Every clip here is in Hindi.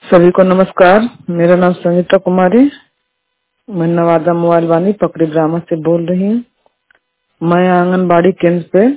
सभी को नमस्कार। मेरा नाम संगीता कुमारी, मैं नवादा मोबाइल वानी पकड़ी ब्राह्मण से बोल रही हूँ। मैं आंगनबाड़ी केंद्र पे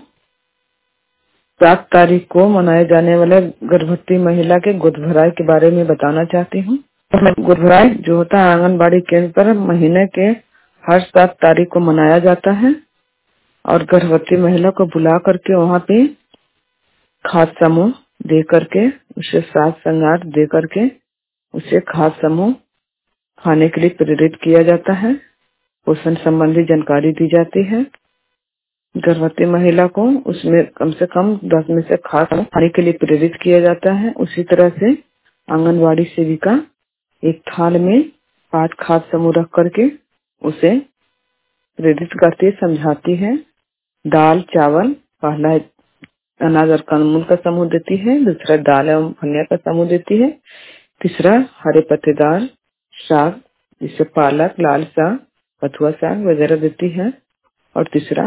7 तारीख को मनाए जाने वाले गर्भवती महिला के गोद भराई के बारे में बताना चाहती हूँ। गोद भराई जो होता है आंगनबाड़ी केंद्र पर महीने के हर 7 तारीख को मनाया जाता है और गर्भवती महिला को बुला करके वहाँ पे खाद समूह दे करके उसे साज श्रृंगार दे करके उसे खाद समूह खाने के लिए प्रेरित किया जाता है। पोषण संबंधी जानकारी दी जाती है। गर्भवती महिला को उसमें कम से कम 10 में से खाद खाने के लिए प्रेरित किया जाता है। उसी तरह से आंगनवाड़ी सेविका एक थाल में 5 खाद समूह रख करके उसे प्रेरित करती है, समझाती है। दाल चावल पहला अनाज और कंदमूल का समूह देती है, दूसरा दाल एवं फलियां का समूह देती है, तीसरा हरे पत्तेदार साग जिसे पालक, लाल साग, बथुआ साग वगैरह देती है और तीसरा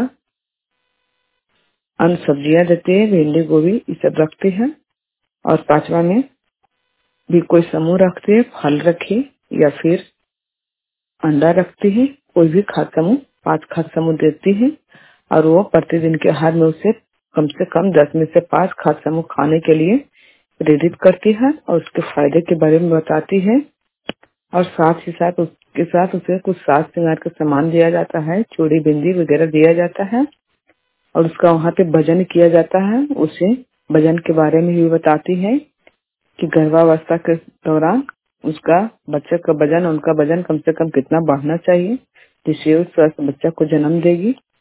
अन्य सब्जियां देती है, भिंडी गोभी ये सब रखती है। और पांचवा में भी कोई समूह रखती है, फल रखी या फिर अंडा रखती है। कोई भी खाद समूह 5 खाद समूह देती है और वो प्रतिदिन के आहार में उसे कम से कम 10 में से 5 खाद समूह खाने के लिए प्रेरित करती है और उसके फायदे के बारे में बताती है। और साथ ही साथ उसके साथ उसे कुछ साज श्रृंगार का सामान दिया जाता है, चूड़ी बिंदी वगैरह दिया जाता है और उसका वहाँ पे भजन किया जाता है। उसे भजन के बारे में भी बताती है कि गर्भावस्था के दौरान उसका बच्चे का वजन, उनका वजन कम से कम कितना बढ़ना चाहिए जिससे वो स्वस्थ बच्चा को जन्म देगी।